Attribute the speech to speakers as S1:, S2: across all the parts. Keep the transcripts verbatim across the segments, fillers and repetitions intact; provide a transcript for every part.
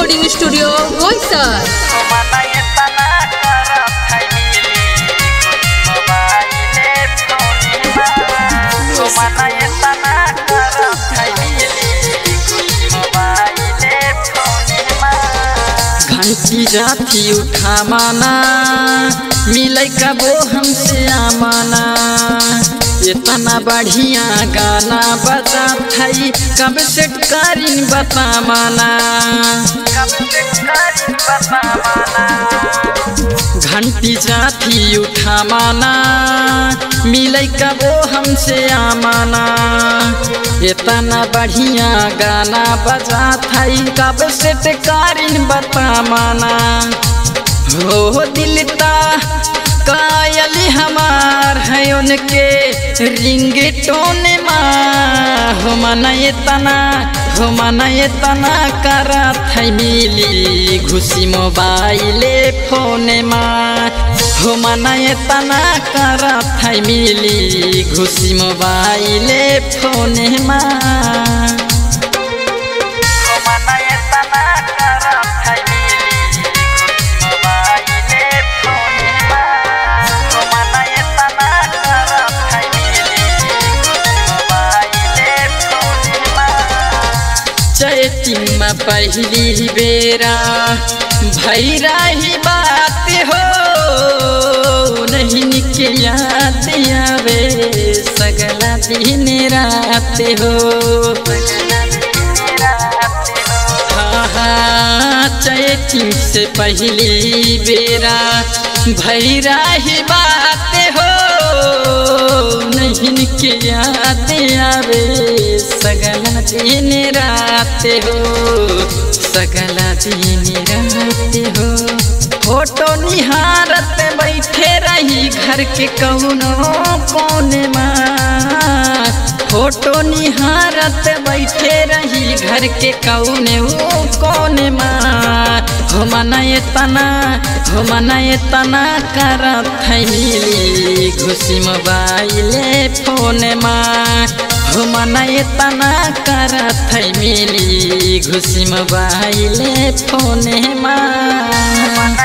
S1: Recording studio Boisar.
S2: घंटी जाती उठा माना मिलै कबो हमसे आमाना। इतना बढ़िया गाना बजा थई कब से करीन बता माना। घंटी जाती उठा माना मिलै कबो हमसे आमाना। इतना बढ़िया गाना बजा थई कब से करीन बता माना। हो दिलता कायल हमार है उनके रिंगटोन माँ। हो मन इतना हो मन इतना करत है मिली घुसी मोबाइले फोन माँ। हो मन इतना करत है मिली घुसी मोबाइले फोन माँ। चैटिंग में पहली बेरा भैरा ही बात हो। नहीं निकल याद आवे सगला दिन रात हो। हाँ हाँ चैटिंग से पहली बेरा भैरा ही बात हो। नहीं निकल याद आवे सगला दिन रात हो सगला दिन रात हो। फोटो निहारत बैठे रही घर के कौनो कोने माँ। फोटो निहारत बैठे रही घर के कौने कोने माँ। हो मन इतना हो मन इतना करत है मिली घुसी मोबाइले फोन माँ। हो मन इतना करत है मिली घुसी मोबाइले फोन माँ।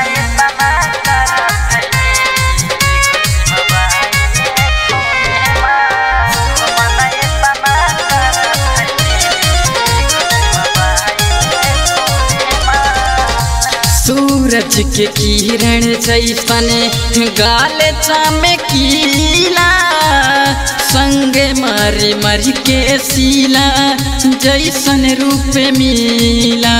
S2: सूरज के किरण जैसने गाल चमकीला। संग मर मर के सीला जैसन रूप मिला।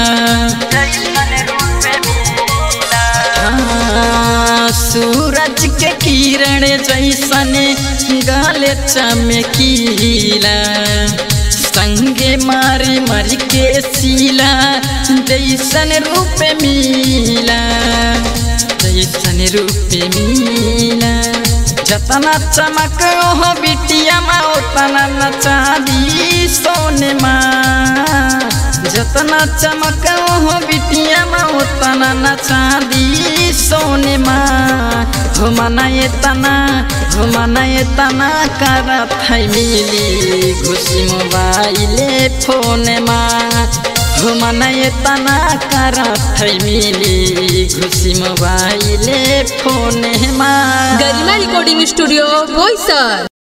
S2: हाँ सूरज के किरण जैसने गाल चमकीला। संगे मारी मारी के सीला जैसन रूप मिला जैसन रूप मिला। जतना चमक हो बिटिया माँ उतना नचा दी सोने माँ। जतना चमक हो बिटिया माँ उतना नचा दी सोने माँ। हो मन इतना हो मन इतना करत है मिली घुसी मोबाइले फोन माँ। हो मन इतना करत है मिली घुसी मोबाइले फोन माँ।
S1: Garima recording studio Boisar.